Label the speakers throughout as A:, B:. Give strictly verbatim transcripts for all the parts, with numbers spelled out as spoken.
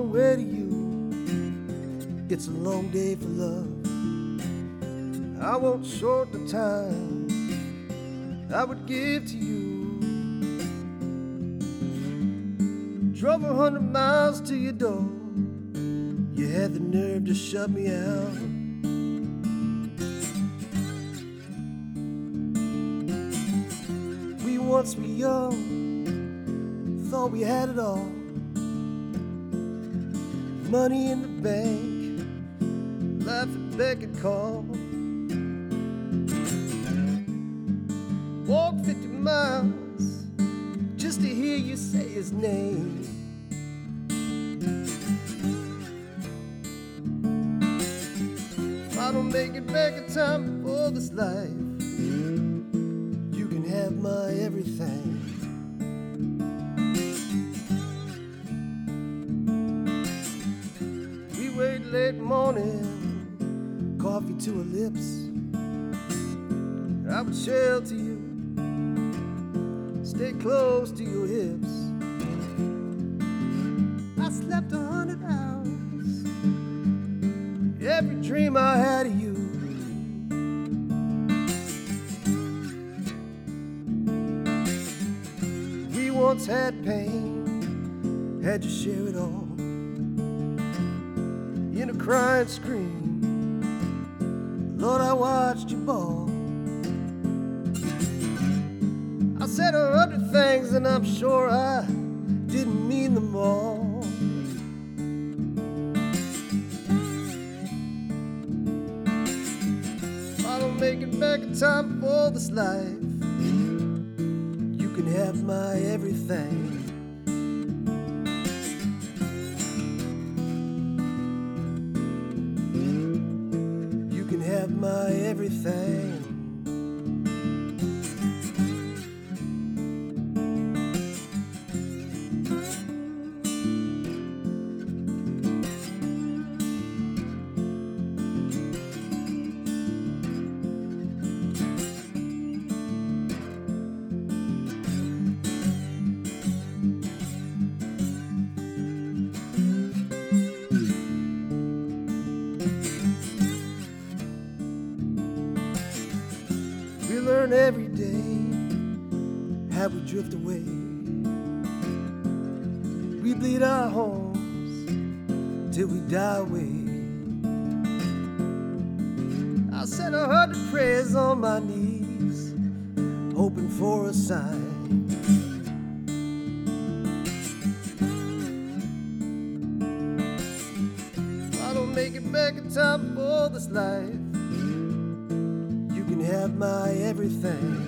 A: long way to you. It's a long day for love. I won't short the time I would give to you. Drove a hundred miles to your door. You had the nerve to shut me out. We once were young, thought we had it all. Money in the bank, life at beck and call. Walk fifty miles just to hear you say his name. If I don't make it back in time for this life, you can have my everything. We wait late morning, coffee to her lips. I would shelter you, stay close to your hips. I slept a hundred hours, every dream I had of you. We once had pain, had to share it all. In a crying scream, Lord, I watched you bawl. I said a hundred things and I'm sure I didn't mean them all. If I don't make it back in time for this life, you can have my everything. You can have my everything. We learn every day how we drift away. We bleed our homes till we die away. I said a hundred prayers on my knees, hoping for a sign. I don't make it back in time for this life, you can have my everything.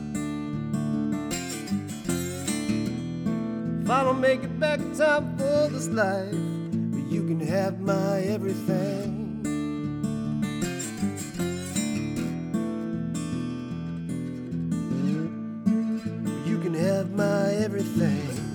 A: If I don't make it back in time for this life, you can have my everything. You can have my everything.